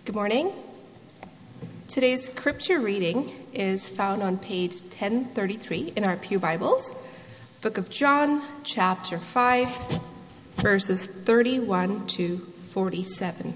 Good morning. Today's scripture reading is found on page 1033 in our Pew Bibles, Book of John, chapter 5, verses 31 to 47.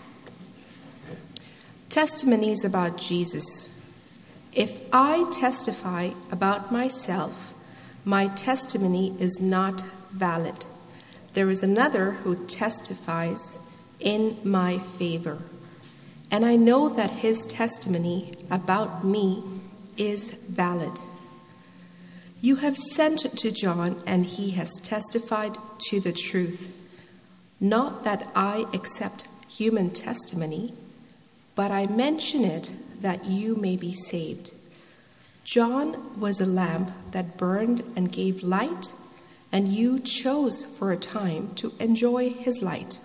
Testimonies about Jesus. If I testify about myself, my testimony is not valid. There is another who testifies in my favor, and I know that his testimony about me is valid. You have sent to John, and he has testified to the truth. Not that I accept human testimony, but I mention it that you may be saved. John was a lamp that burned and gave light, and you chose for a time to enjoy his light.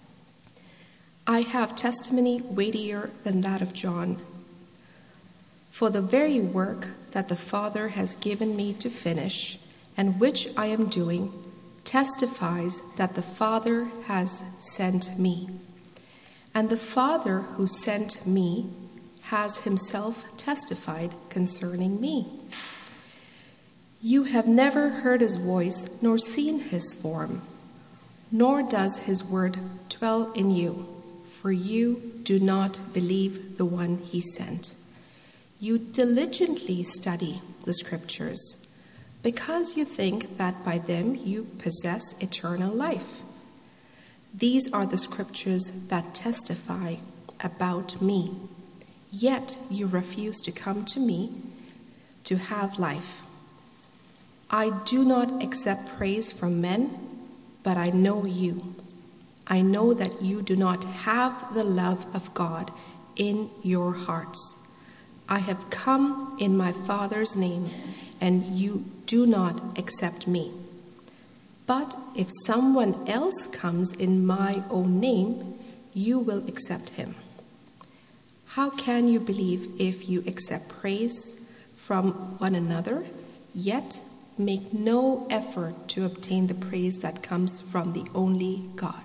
I have testimony weightier than that of John. For the very work that the Father has given me to finish, and which I am doing, testifies that the Father has sent me. And the Father who sent me has himself testified concerning me. You have never heard his voice nor seen his form, nor does his word dwell in you. For you do not believe the one he sent. You diligently study the scriptures, because you think that by them you possess eternal life. These are the scriptures that testify about me, yet you refuse to come to me to have life. I do not accept praise from men, but I know you. I know that you do not have the love of God in your hearts. I have come in my Father's name, and you do not accept me. But if someone else comes in my own name, you will accept him. How can you believe if you accept praise from one another, yet make no effort to obtain the praise that comes from the only God?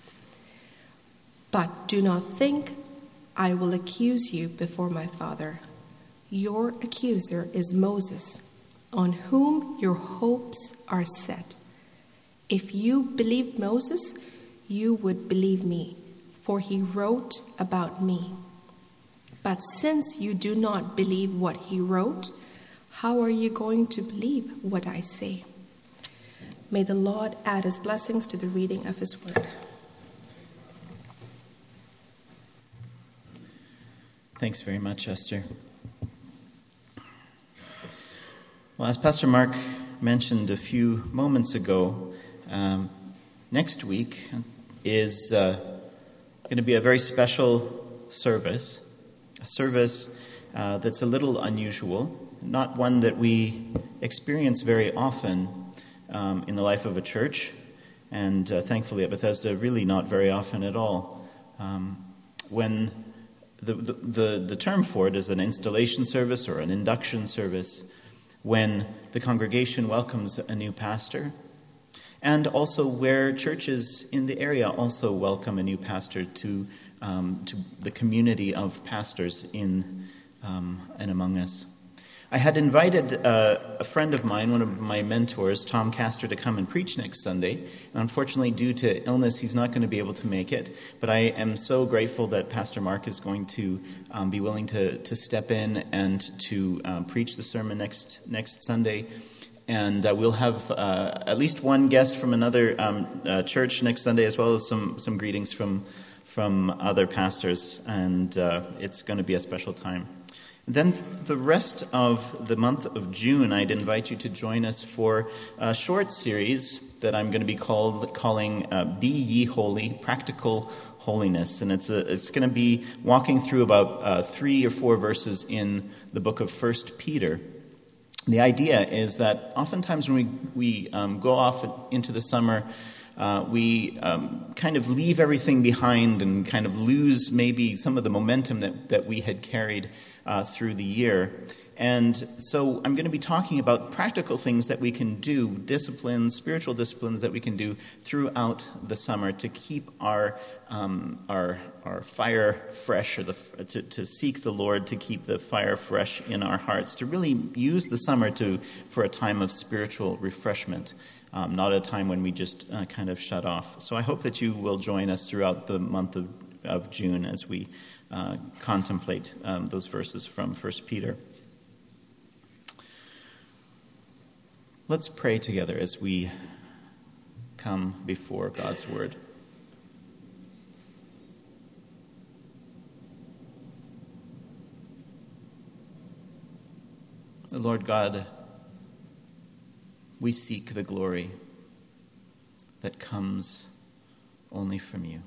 But do not think I will accuse you before my Father. Your accuser is Moses, on whom your hopes are set. If you believed Moses, you would believe me, for he wrote about me. But since you do not believe what he wrote, how are you going to believe what I say? May the Lord add his blessings to the reading of his word. Thanks very much, Esther. Well, as Pastor Mark mentioned a few moments ago, next week is going to be a very special service, a service that's a little unusual, not one that we experience very often in the life of a church, and thankfully at Bethesda, really not very often at all. When the term for it is an installation service or an induction service, when the congregation welcomes a new pastor, and also where churches in the area also welcome a new pastor to the community of pastors in and among us. I had invited a friend of mine, one of my mentors, Tom Castor, to come and preach next Sunday. Unfortunately, due to illness, he's not going to be able to make it. But I am so grateful that Pastor Mark is going to be willing to step in and to preach the sermon next Sunday. And we'll have at least one guest from another church next Sunday, as well as some greetings from other pastors. And it's going to be a special time. Then the rest of the month of June, I'd invite you to join us for a short series that I'm going to be calling Be Ye Holy, Practical Holiness. And it's going to be walking through about 3 or 4 verses in the book of 1 Peter. The idea is that oftentimes when we go off into the summer we kind of leave everything behind and kind of lose maybe some of the momentum that we had carried through the year. And so I'm going to be talking about practical things that we can do, disciplines, spiritual disciplines that we can do throughout the summer to keep our fire fresh, or to seek the Lord, to keep the fire fresh in our hearts, to really use the summer for a time of spiritual refreshment, not a time when we just kind of shut off. So I hope that you will join us throughout the month of June as we contemplate those verses from 1 Peter. Let's pray together as we come before God's Word. Lord God, we seek the glory that comes only from you.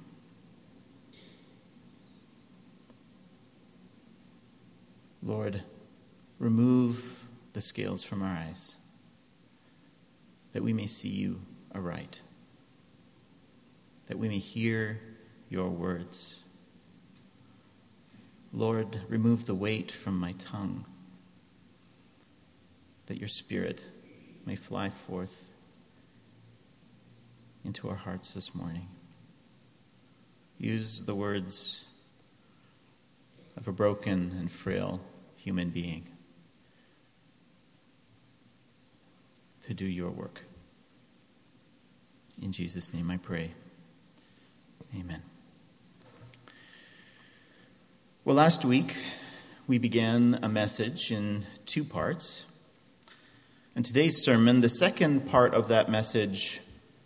Lord, remove the scales from our eyes, that we may see you aright, that we may hear your words. Lord, remove the weight from my tongue, that your Spirit may fly forth into our hearts this morning. Use the words of a broken and frail human being to do your work. In Jesus' name I pray. Amen. Well, last week we began a message in 2 parts. And today's sermon, the second part of that message,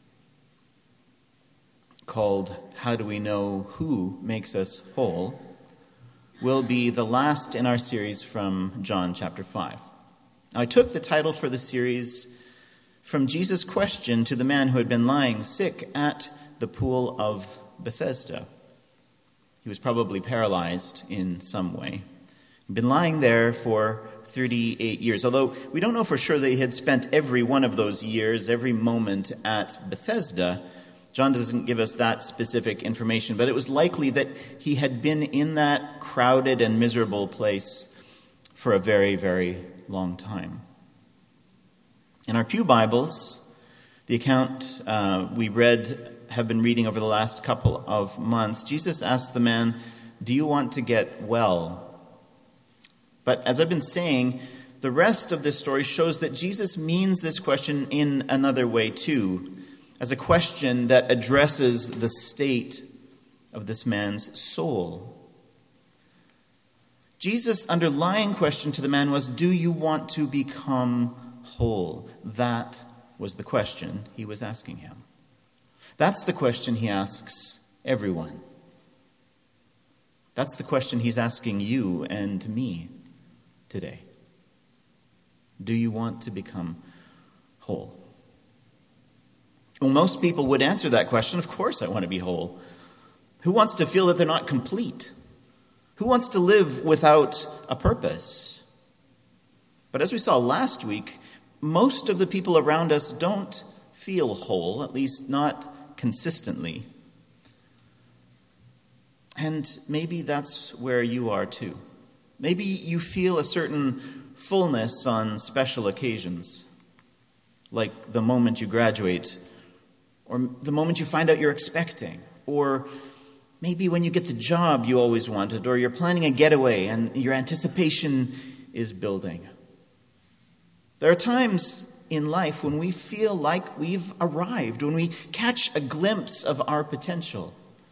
called How Do We Know Who Makes Us Whole, will be the last in our series from John chapter 5. Now, I took the title for the series from Jesus' question to the man who had been lying sick at the pool of Bethesda. He was probably paralyzed in some way. He'd been lying there for 38 years, although we don't know for sure that he had spent every one of those years, every moment at Bethesda. John doesn't give us that specific information, but it was likely that he had been in that crowded and miserable place for a very, very long time. In our pew Bibles, the account we have been reading over the last couple of months, Jesus asked the man, "Do you want to get well?" But as I've been saying, the rest of this story shows that Jesus means this question in another way too, as a question that addresses the state of this man's soul. Jesus' underlying question to the man was, "Do you want to become whole?" That was the question he was asking him. That's the question he asks everyone. That's the question he's asking you and me today. Do you want to become whole? Well, most people would answer that question, of course I want to be whole. Who wants to feel that they're not complete? Who wants to live without a purpose? But as we saw last week, most of the people around us don't feel whole, at least not consistently. And maybe that's where you are too. Maybe you feel a certain fullness on special occasions, like the moment you graduate, or the moment you find out you're expecting, or maybe when you get the job you always wanted, or you're planning a getaway and your anticipation is building. There are times in life when we feel like we've arrived, when we catch a glimpse of our potential.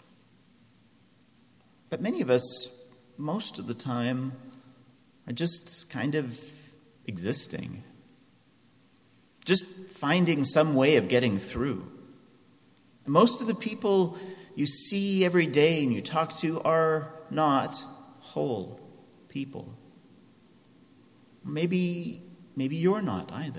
But many of us, most of the time, are just kind of existing. Just finding some way of getting through. Most of the people you see every day and you talk to are not whole people. Maybe you're not either.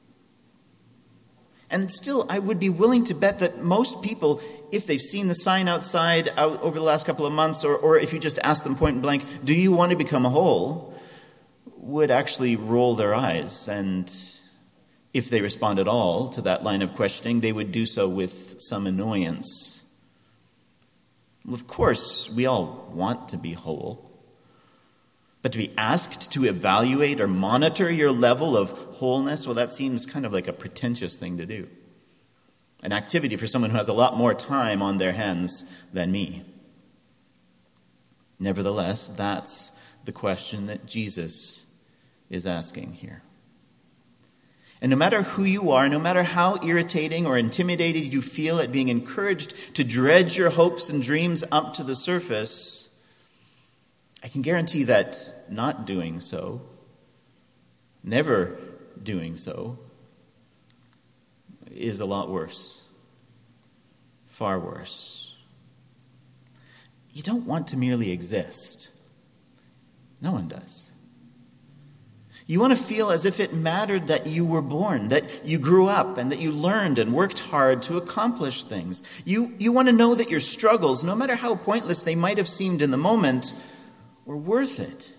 And still, I would be willing to bet that most people, if they've seen the sign outside over the last couple of months, or if you just ask them point blank, do you want to become whole, would actually roll their eyes. And If they respond at all to that line of questioning, they would do so with some annoyance. Well, of course, we all want to be whole. But to be asked to evaluate or monitor your level of wholeness, well, that seems kind of like a pretentious thing to do. An activity for someone who has a lot more time on their hands than me. Nevertheless, that's the question that Jesus is asking here. And no matter who you are, no matter how irritating or intimidated you feel at being encouraged to dredge your hopes and dreams up to the surface, I can guarantee that not doing so, never doing so, is a lot worse. Far worse. You don't want to merely exist. No one does. You want to feel as if it mattered that you were born, that you grew up, and that you learned and worked hard to accomplish things. You want to know that your struggles, no matter how pointless they might have seemed in the moment, were worth it.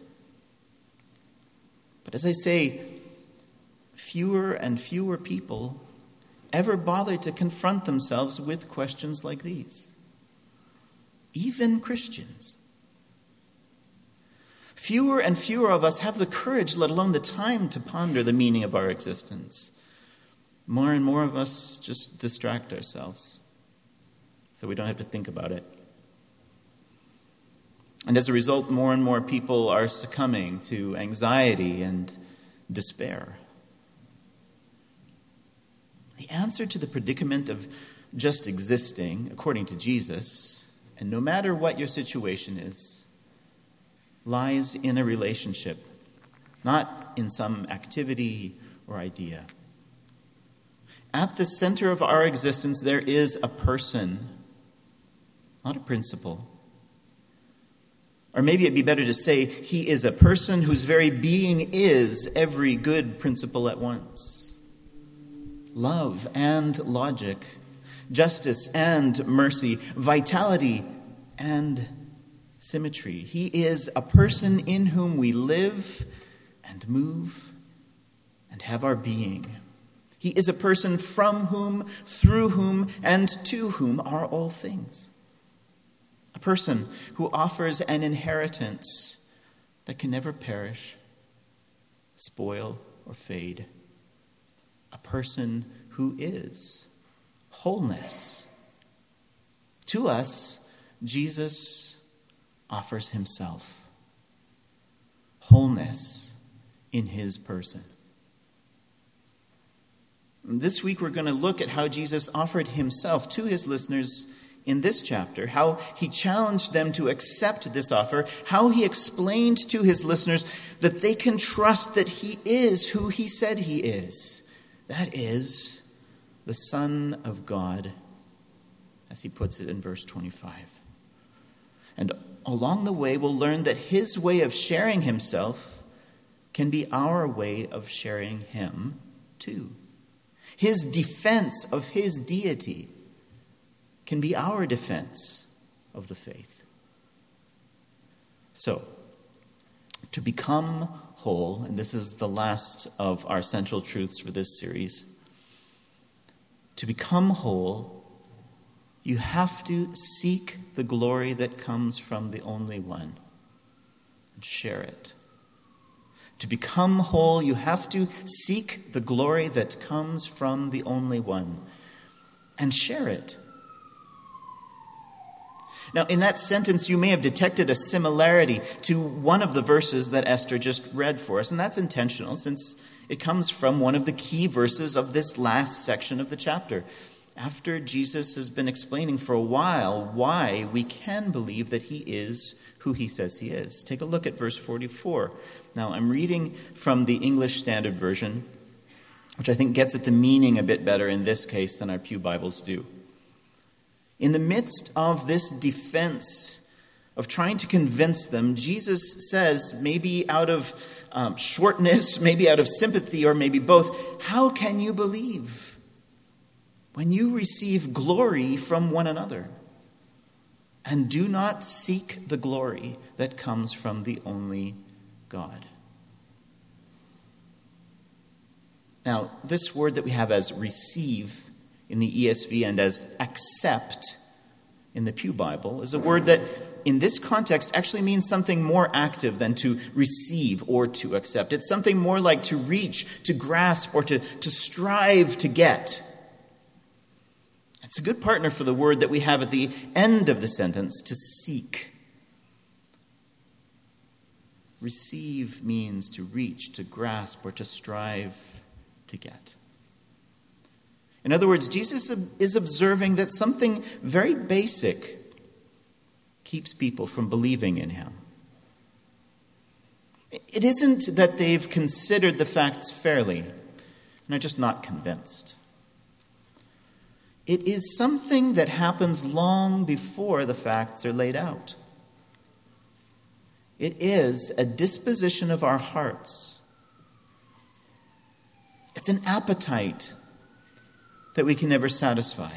But as I say, fewer and fewer people ever bother to confront themselves with questions like these. Even Christians. Fewer and fewer of us have the courage, let alone the time, to ponder the meaning of our existence. More and more of us just distract ourselves so we don't have to think about it. And as a result, more and more people are succumbing to anxiety and despair. The answer to the predicament of just existing, according to Jesus, and no matter what your situation is, lies in a relationship, not in some activity or idea. At the center of our existence, there is a person, not a principle. Or maybe it'd be better to say, he is a person whose very being is every good principle at once. Love and logic, justice and mercy, vitality and symmetry. He is a person in whom we live and move and have our being. He is a person from whom, through whom, and to whom are all things. A person who offers an inheritance that can never perish, spoil, or fade. A person who is wholeness. To us, Jesus offers himself. Wholeness in his person. This week we're going to look at how Jesus offered himself to his listeners in this chapter, how he challenged them to accept this offer, how he explained to his listeners that they can trust that he is who he said he is. That is, the Son of God, as he puts it in verse 25. And along the way, we'll learn that his way of sharing himself can be our way of sharing him too. His defense of his deity can be our defense of the faith. So, to become whole, and this is the last of our central truths for this series, to become whole, you have to seek the glory that comes from the only one and share it. To become whole, you have to seek the glory that comes from the only one and share it. Now, in that sentence, you may have detected a similarity to one of the verses that Esther just read for us, and that's intentional since it comes from one of the key verses of this last section of the chapter. After Jesus has been explaining for a while why we can believe that he is who he says he is. Take a look at verse 44. Now, I'm reading from the English Standard Version, which I think gets at the meaning a bit better in this case than our pew Bibles do. In the midst of this defense of trying to convince them, Jesus says, maybe out of shortness, maybe out of sympathy, or maybe both, how can you believe when you receive glory from one another and do not seek the glory that comes from the only God? Now, this word that we have as receive in the ESV and as accept in the Pew Bible is a word that in this context actually means something more active than to receive or to accept. It's something more like to reach, to grasp, or to strive to get. It's a good partner for the word that we have at the end of the sentence, to seek. Receive means to reach, to grasp, or to strive to get. In other words, Jesus is observing that something very basic keeps people from believing in him. It isn't that they've considered the facts fairly and are just not convinced. It is something that happens long before the facts are laid out. It is a disposition of our hearts. It's an appetite that we can never satisfy.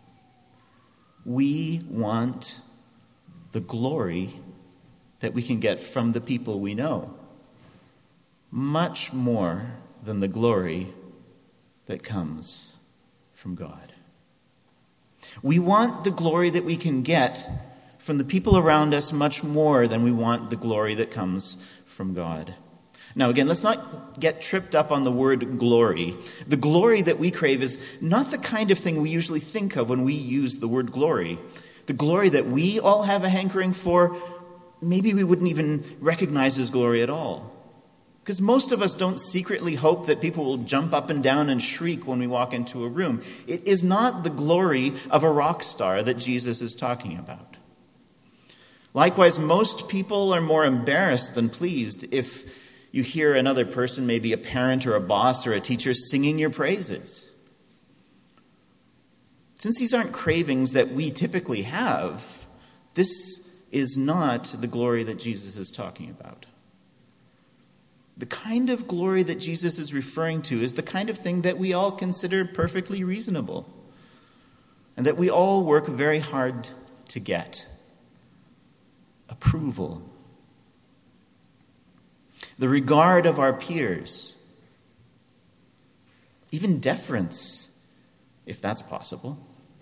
We want the glory that we can get from the people we know, much more than the glory that comes from God. We want the glory that we can get from the people around us much more than we want the glory that comes from God. Now again, let's not get tripped up on the word glory. The glory that we crave is not the kind of thing we usually think of when we use the word glory. The glory that we all have a hankering for, maybe we wouldn't even recognize as glory at all. Because most of us don't secretly hope that people will jump up and down and shriek when we walk into a room. It is not the glory of a rock star that Jesus is talking about. Likewise, most people are more embarrassed than pleased if you hear another person, maybe a parent or a boss or a teacher, singing your praises. Since these aren't cravings that we typically have, this is not the glory that Jesus is talking about. The kind of glory that Jesus is referring to is the kind of thing that we all consider perfectly reasonable and that we all work very hard to get. Approval. The regard of our peers. Even deference, if that's possible.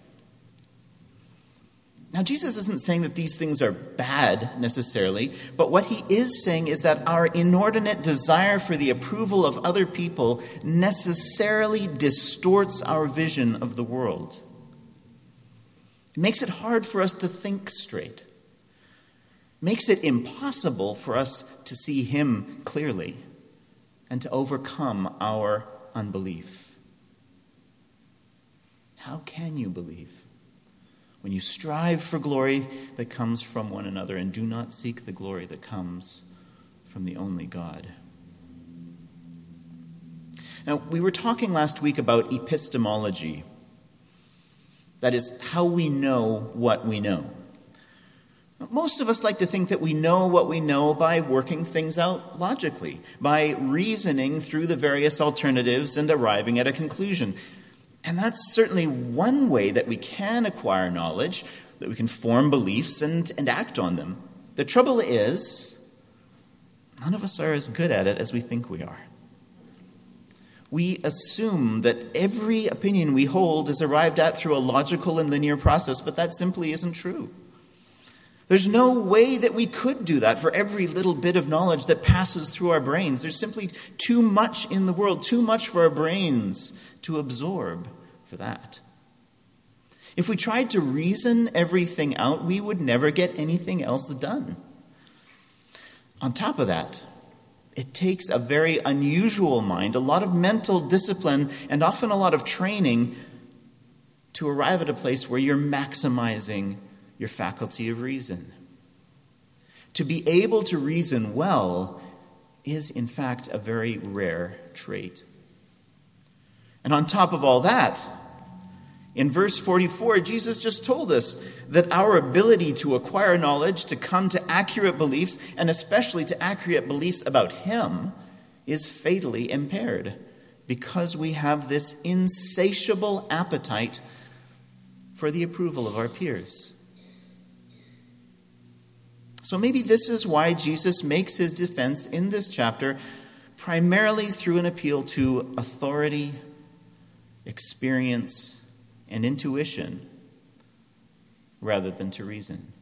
Now, Jesus isn't saying that these things are bad necessarily, but what he is saying is that our inordinate desire for the approval of other people necessarily distorts our vision of the world. It makes it hard for us to think straight. It makes it impossible for us to see him clearly and to overcome our unbelief. How can you believe when you strive for glory that comes from one another and do not seek the glory that comes from the only God? Now, we were talking last week about epistemology. That is, how we know what we know. Most of us like to think that we know what we know by working things out logically, by reasoning through the various alternatives and arriving at a conclusion. And that's certainly one way that we can acquire knowledge, that we can form beliefs and act on them. The trouble is, none of us are as good at it as we think we are. We assume that every opinion we hold is arrived at through a logical and linear process, but that simply isn't true. There's no way that we could do that for every little bit of knowledge that passes through our brains. There's simply too much in the world, too much for our brains to absorb for that. If we tried to reason everything out, we would never get anything else done. On top of that, it takes a very unusual mind, a lot of mental discipline, and often a lot of training to arrive at a place where you're maximizing your faculty of reason. To be able to reason well is, in fact, a very rare trait. And on top of all that, in verse 44, Jesus just told us that our ability to acquire knowledge, to come to accurate beliefs, and especially to accurate beliefs about him, is fatally impaired because we have this insatiable appetite for the approval of our peers. So maybe this is why Jesus makes his defense in this chapter primarily through an appeal to authority, experience, and intuition, rather than to reason.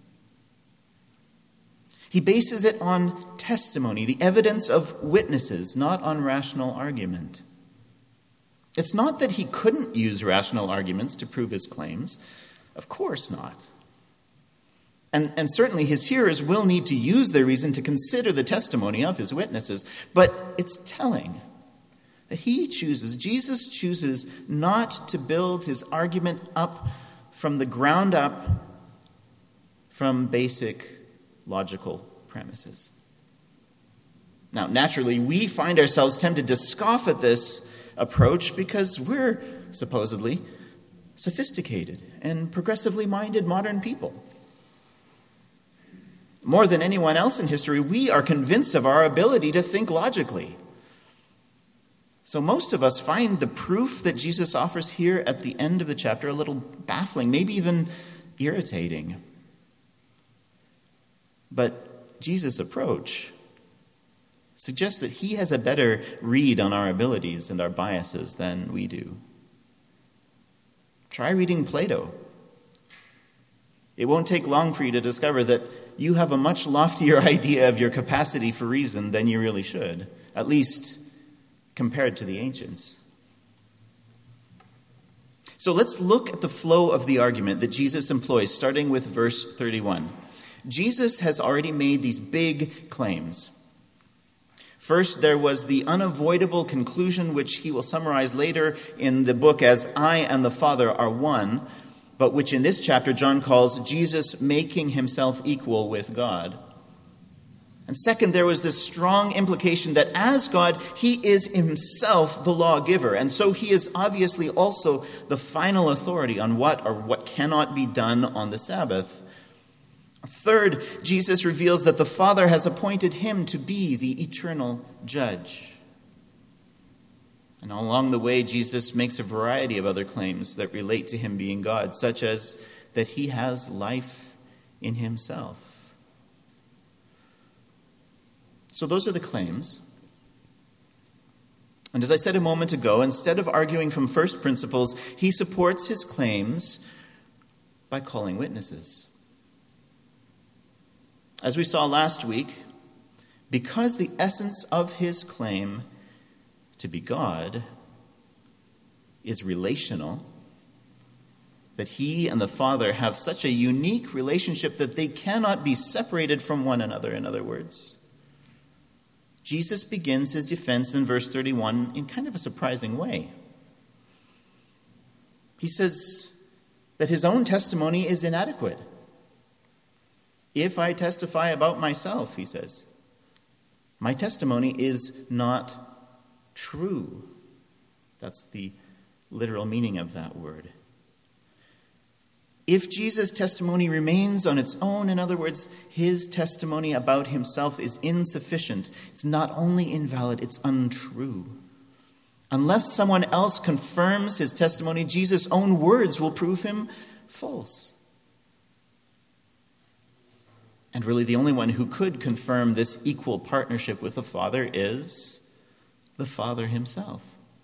He bases it on testimony, the evidence of witnesses, not on rational argument. It's not that he couldn't use rational arguments to prove his claims. Of course not. And certainly his hearers will need to use their reason to consider the testimony of his witnesses. But it's telling that Jesus chooses not to build his argument up from the ground up from basic logical premises. Now, naturally, we find ourselves tempted to scoff at this approach because we're supposedly sophisticated and progressively minded modern people. More than anyone else in history, we are convinced of our ability to think logically. So most of us find the proof that Jesus offers here at the end of the chapter a little baffling, maybe even irritating. But Jesus' approach suggests that he has a better read on our abilities and our biases than we do. Try reading Plato. It won't take long for you to discover that you have a much loftier idea of your capacity for reason than you really should, at least compared to the ancients. So let's look at the flow of the argument that Jesus employs, starting with verse 31. Jesus has already made these big claims. First, there was the unavoidable conclusion, which he will summarize later in the book as I and the Father are one, but which in this chapter John calls Jesus making himself equal with God. And second, there was this strong implication that as God, he is himself the lawgiver, and so he is obviously also the final authority on what or what cannot be done on the Sabbath. Third, Jesus reveals that the Father has appointed him to be the eternal judge. And along the way, Jesus makes a variety of other claims that relate to him being God, such as that he has life in himself. So those are the claims. And as I said a moment ago, instead of arguing from first principles, he supports his claims by calling witnesses. As we saw last week, because the essence of his claim to be God is relational, that he and the Father have such a unique relationship that they cannot be separated from one another, in other words, Jesus begins his defense in verse 31 in kind of a surprising way. He says that his own testimony is inadequate. If I testify about myself, he says, my testimony is not true. That's the literal meaning of that word. If Jesus' testimony remains on its own, in other words, his testimony about himself is insufficient, it's not only invalid, it's untrue. Unless someone else confirms his testimony, Jesus' own words will prove him false. And really the only one who could confirm this equal partnership with the Father is the Father himself.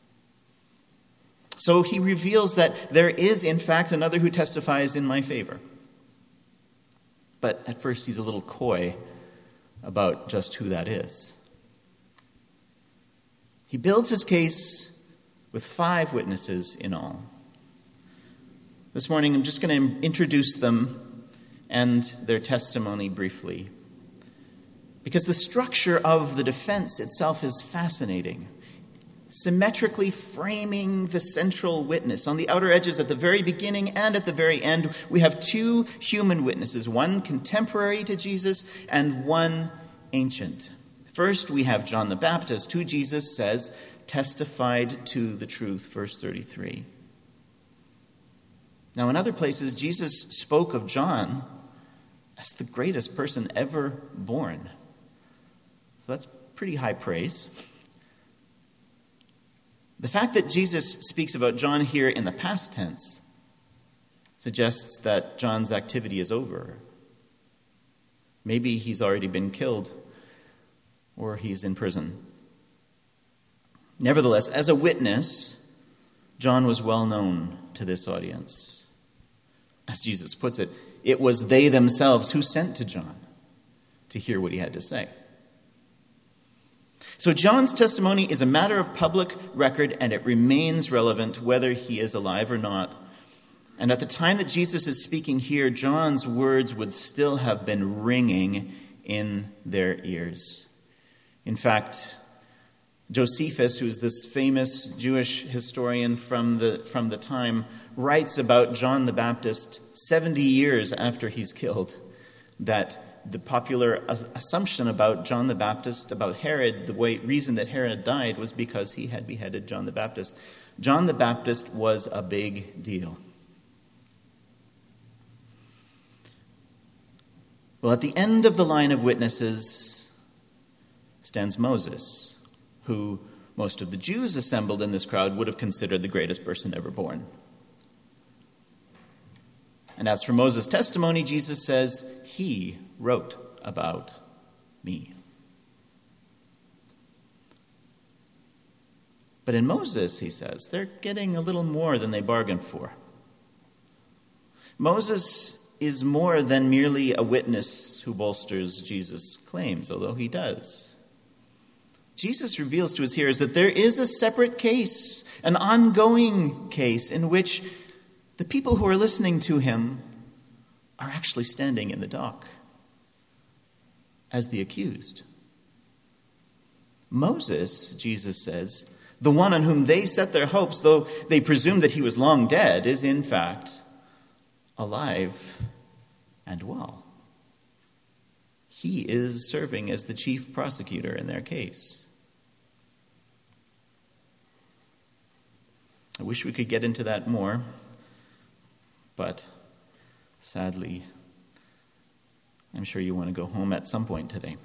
So he reveals that there is, in fact, another who testifies in my favor. But at first he's a little coy about just who that is. He builds his case with 5 witnesses in all. This morning I'm just going to introduce them and their testimony briefly, because the structure of the defense itself is fascinating, symmetrically framing the central witness. On the outer edges, at the very beginning and at the very end, we have 2 human witnesses, one contemporary to Jesus and one ancient. First, we have John the Baptist, who Jesus says testified to the truth, verse 33. Now, in other places, Jesus spoke of John as the greatest person ever born. So that's pretty high praise. The fact that Jesus speaks about John here in the past tense suggests that John's activity is over. Maybe he's already been killed, or he's in prison. Nevertheless, as a witness, John was well known to this audience. As Jesus puts it, it was they themselves who sent to John to hear what he had to say. So John's testimony is a matter of public record, and it remains relevant whether he is alive or not. And at the time that Jesus is speaking here, John's words would still have been ringing in their ears. In fact, Josephus, who's this famous Jewish historian from the time, writes about John the Baptist 70 years after he's killed, that the popular assumption about John the Baptist, about Herod, reason that Herod died was because he had beheaded John the Baptist. John the Baptist was a big deal. Well, at the end of the line of witnesses stands Moses, who most of the Jews assembled in this crowd would have considered the greatest person ever born. And as for Moses' testimony, Jesus says, he wrote about me. But in Moses, he says, they're getting a little more than they bargained for. Moses is more than merely a witness who bolsters Jesus' claims, although he does. Jesus reveals to his hearers that there is a separate case, an ongoing case, in which the people who are listening to him are actually standing in the dock as the accused. Moses, Jesus says, the one on whom they set their hopes, though they presume that he was long dead, is in fact alive and well. He is serving as the chief prosecutor in their case. I wish we could get into that more, but sadly, I'm sure you want to go home at some point today.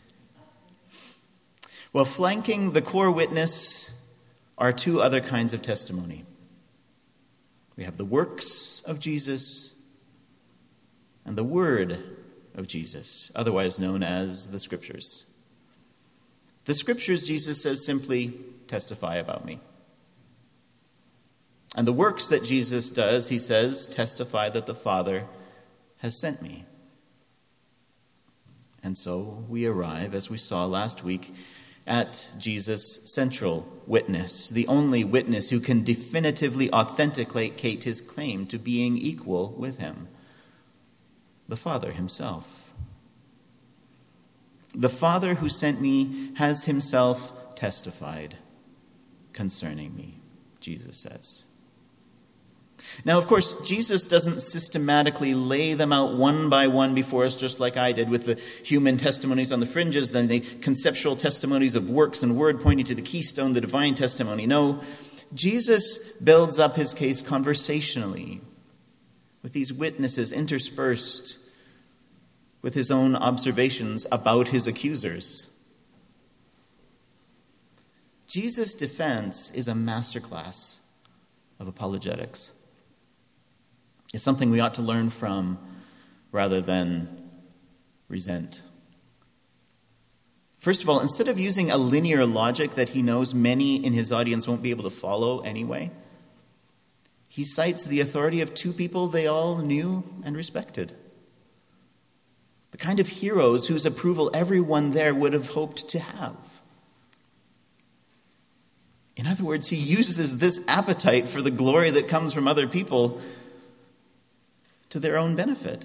Well, flanking the core witness are two other kinds of testimony. We have the works of Jesus and the word of Jesus, otherwise known as the Scriptures. The Scriptures, Jesus says, simply testify about me. And the works that Jesus does, he says, testify that the Father has sent me. And so we arrive, as we saw last week, at Jesus' central witness, the only witness who can definitively authenticate his claim to being equal with him, the Father himself. The Father who sent me has himself testified concerning me, Jesus says. Now, of course, Jesus doesn't systematically lay them out one by one before us, just like I did with the human testimonies on the fringes, then the conceptual testimonies of works and word pointing to the keystone, the divine testimony. No, Jesus builds up his case conversationally, with these witnesses interspersed with his own observations about his accusers. Jesus' defense is a masterclass of apologetics. It's something we ought to learn from rather than resent. First of all, instead of using a linear logic that he knows many in his audience won't be able to follow anyway, he cites the authority of two people they all knew and respected. The kind of heroes whose approval everyone there would have hoped to have. In other words, he uses this appetite for the glory that comes from other people to their own benefit.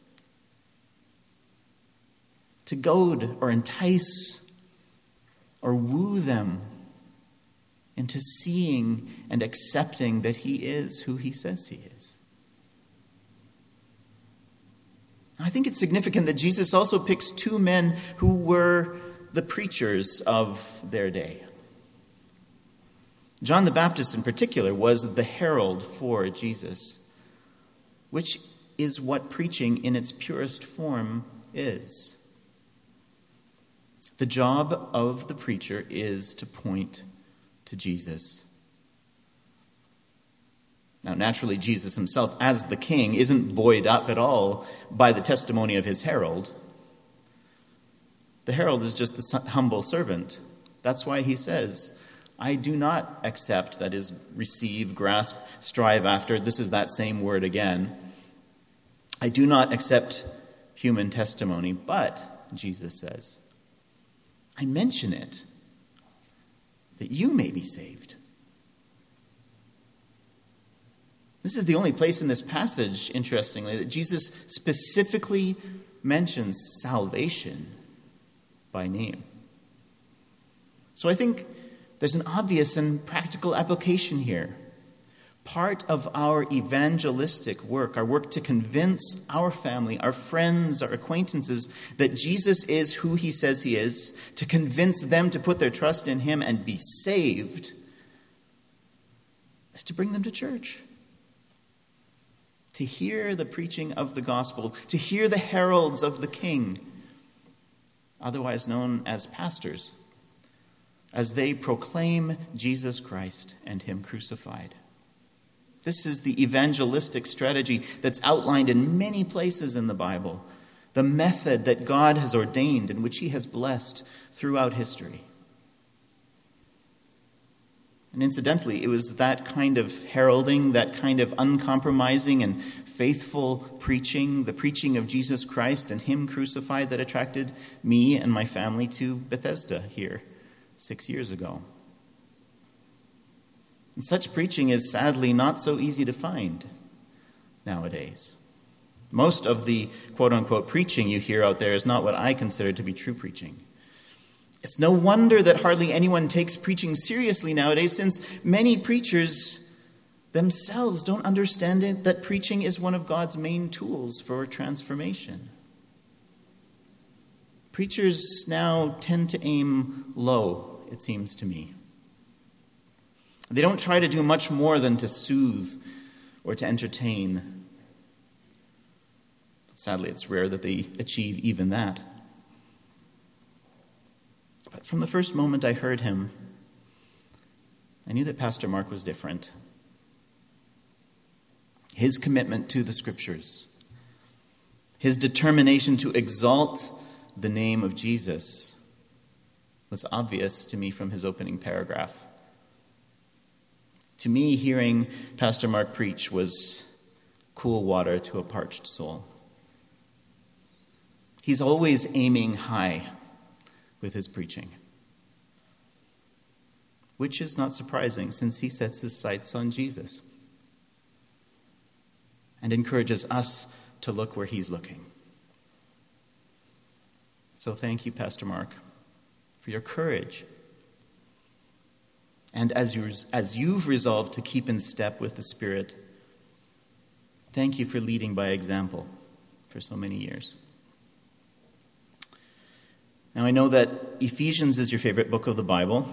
To goad or entice or woo them into seeing and accepting that he is who he says he is. I think it's significant that Jesus also picks two men who were the preachers of their day. John the Baptist in particular was the herald for Jesus, which is what preaching in its purest form is. The job of the preacher is to point to Jesus. Now, naturally, Jesus himself, as the king, isn't buoyed up at all by the testimony of his herald. The herald is just the humble servant. That's why he says, I do not accept, that is, receive, grasp, strive after, this is that same word again. I do not accept human testimony, but, Jesus says, I mention it that you may be saved. This is the only place in this passage, interestingly, that Jesus specifically mentions salvation by name. So I think there's an obvious and practical application here. Part of our evangelistic work, our work to convince our family, our friends, our acquaintances that Jesus is who he says he is, to convince them to put their trust in him and be saved, is to bring them to church. To hear the preaching of the gospel, to hear the heralds of the King, otherwise known as pastors, as they proclaim Jesus Christ and him crucified. This is the evangelistic strategy that's outlined in many places in the Bible, the method that God has ordained and which he has blessed throughout history. And incidentally, it was that kind of heralding, that kind of uncompromising and faithful preaching, the preaching of Jesus Christ and him crucified, that attracted me and my family to Bethesda here 6 years ago. And such preaching is sadly not so easy to find nowadays. Most of the quote-unquote preaching you hear out there is not what I consider to be true preaching. It's no wonder that hardly anyone takes preaching seriously nowadays, since many preachers themselves don't understand it, that preaching is one of God's main tools for transformation. Preachers now tend to aim low, it seems to me. They don't try to do much more than to soothe or to entertain. Sadly, it's rare that they achieve even that. But from the first moment I heard him, I knew that Pastor Mark was different. His commitment to the Scriptures, his determination to exalt the name of Jesus was obvious to me from his opening paragraph. To me, hearing Pastor Mark preach was cool water to a parched soul. He's always aiming high with his preaching, which is not surprising since he sets his sights on Jesus and encourages us to look where he's looking. So thank you, Pastor Mark, for your courage. And as you've resolved to keep in step with the Spirit, thank you for leading by example for so many years. Now, I know that Ephesians is your favorite book of the Bible.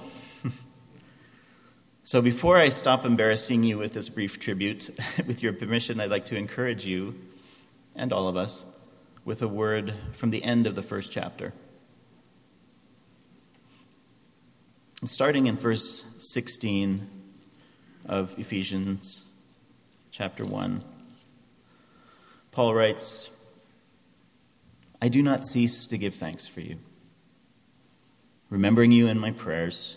So before I stop embarrassing you with this brief tribute, with your permission, I'd like to encourage you, and all of us, with a word from the end of the first chapter. Starting in verse 16 of Ephesians chapter 1, Paul writes, I do not cease to give thanks for you, remembering you in my prayers,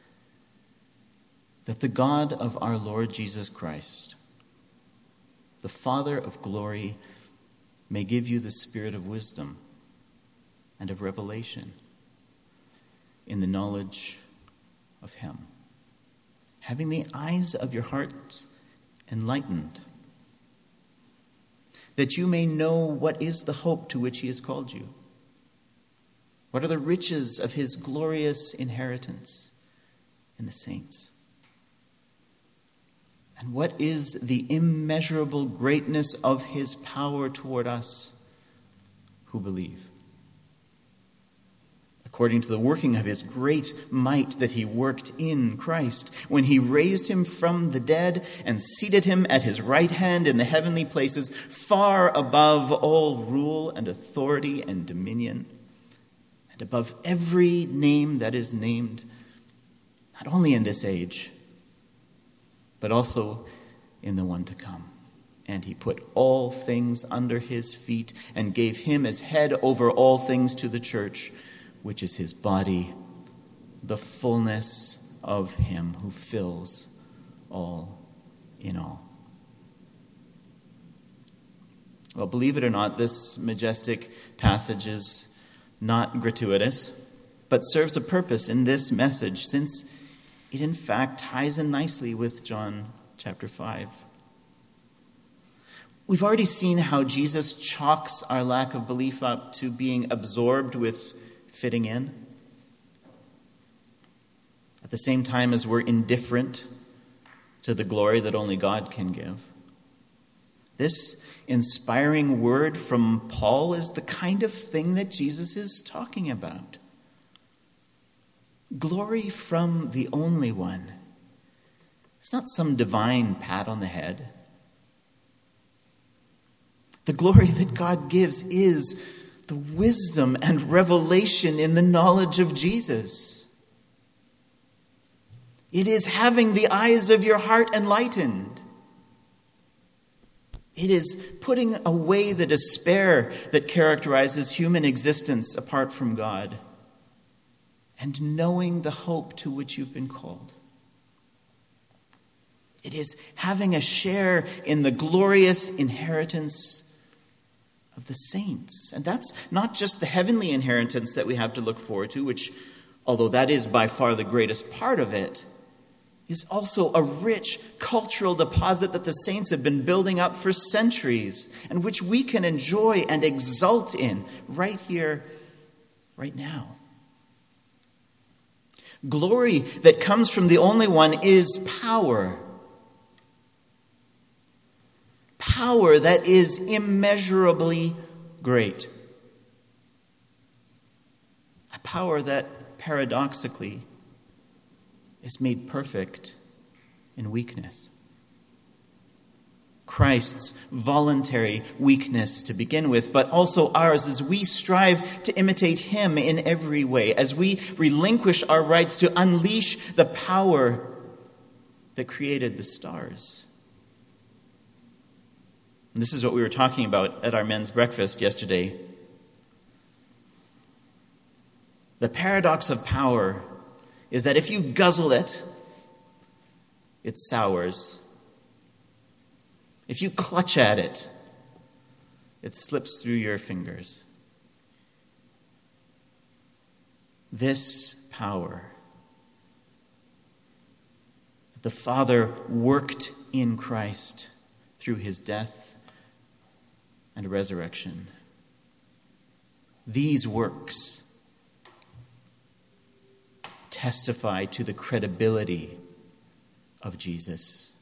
that the God of our Lord Jesus Christ, the Father of glory, may give you the spirit of wisdom and of revelation in the knowledge of him, having the eyes of your heart enlightened, that you may know what is the hope to which he has called you, what are the riches of his glorious inheritance in the saints, and what is the immeasurable greatness of his power toward us who believe, according to the working of his great might that he worked in Christ, when he raised him from the dead and seated him at his right hand in the heavenly places, far above all rule and authority and dominion, and above every name that is named, not only in this age, but also in the one to come. And he put all things under his feet and gave him as head over all things to the church, which is his body, the fullness of him who fills all in all. Well, believe it or not, this majestic passage is not gratuitous, but serves a purpose in this message, since it in fact ties in nicely with John chapter 5. We've already seen how Jesus chalks our lack of belief up to being absorbed with fitting in, at the same time as we're indifferent to the glory that only God can give. This inspiring word from Paul is the kind of thing that Jesus is talking about. Glory from the only one. It's not some divine pat on the head. The glory that God gives is the wisdom and revelation in the knowledge of Jesus. It is having the eyes of your heart enlightened. It is putting away the despair that characterizes human existence apart from God, and knowing the hope to which you've been called. It is having a share in the glorious inheritance of the saints. And that's not just the heavenly inheritance that we have to look forward to, which, although that is by far the greatest part of it, is also a rich cultural deposit that the saints have been building up for centuries, and which we can enjoy and exult in right here, right now. Glory that comes from the only one is power. Power that is immeasurably great. A power that, paradoxically, is made perfect in weakness. Christ's voluntary weakness to begin with, but also ours as we strive to imitate him in every way, as we relinquish our rights to unleash the power that created the stars. And this is what we were talking about at our men's breakfast yesterday. The paradox of power is that if you guzzle it, it sours. If you clutch at it, it slips through your fingers. This power that the Father worked in Christ through his death and resurrection. These works testify to the credibility of Jesus.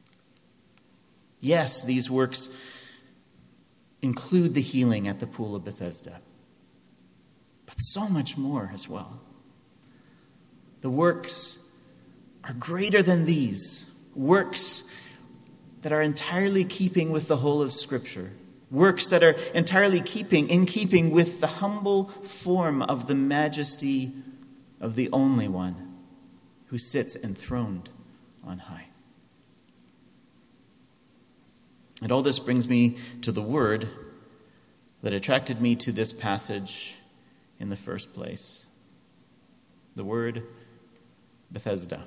Yes, these works include the healing at the pool of Bethesda, but so much more as well. The works are greater than these, works that are entirely keeping with the whole of Scripture, works that are entirely in keeping with the humble form of the majesty of the only one who sits enthroned on high. And all this brings me to the word that attracted me to this passage in the first place. The word Bethesda.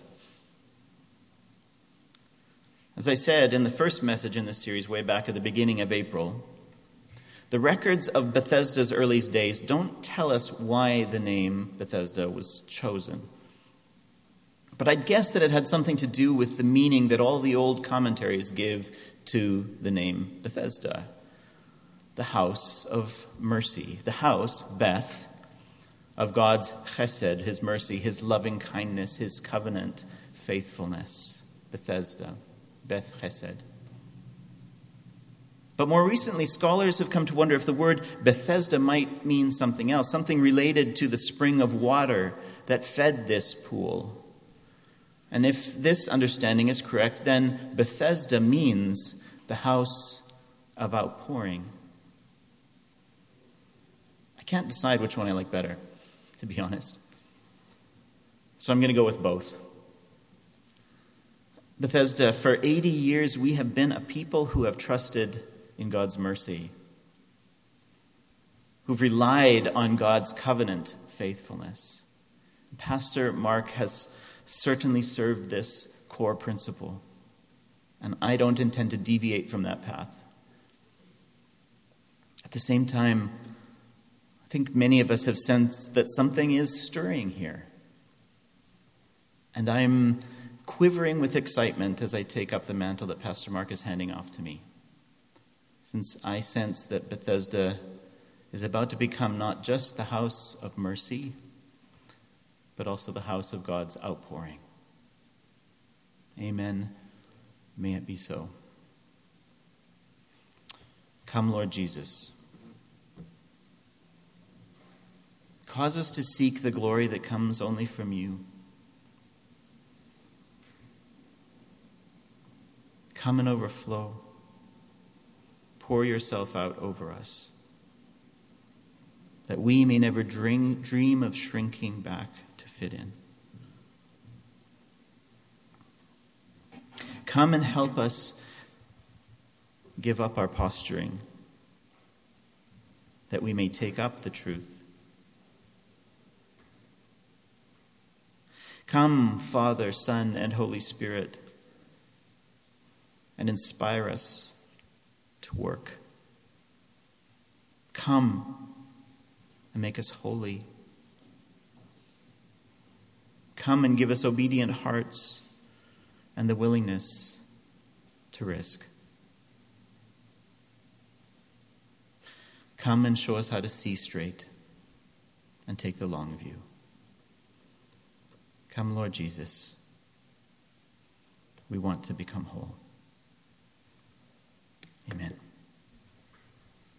As I said in the first message in this series way back at the beginning of April, the records of Bethesda's early days don't tell us why the name Bethesda was chosen. But I'd guess that it had something to do with the meaning that all the old commentaries give to the name Bethesda. The house of mercy. The house, Beth, of God's chesed, his mercy, his loving kindness, his covenant faithfulness. Bethesda, Beth Chesed. But more recently, scholars have come to wonder if the word Bethesda might mean something else, something related to the spring of water that fed this pool. And if this understanding is correct, then Bethesda means the house of outpouring. I can't decide which one I like better, to be honest. So I'm going to go with both. Bethesda, for 80 years we have been a people who have trusted in God's mercy, who've relied on God's covenant faithfulness. Pastor Mark has certainly served this core principle, and I don't intend to deviate from that path. At the same time, I think many of us have sensed that something is stirring here. And I'm quivering with excitement as I take up the mantle that Pastor Mark is handing off to me, since I sense that Bethesda is about to become not just the house of mercy, but also the house of God's outpouring. Amen. May it be so. Come, Lord Jesus. Cause us to seek the glory that comes only from you. Come and overflow. Pour yourself out over us, that we may never dream of shrinking back to fit in. Come and help us give up our posturing, that we may take up the truth. Come, Father, Son, and Holy Spirit, and inspire us to work. Come and make us holy. Come and give us obedient hearts and the willingness to risk. Come and show us how to see straight and take the long view. Come, Lord Jesus. We want to become whole.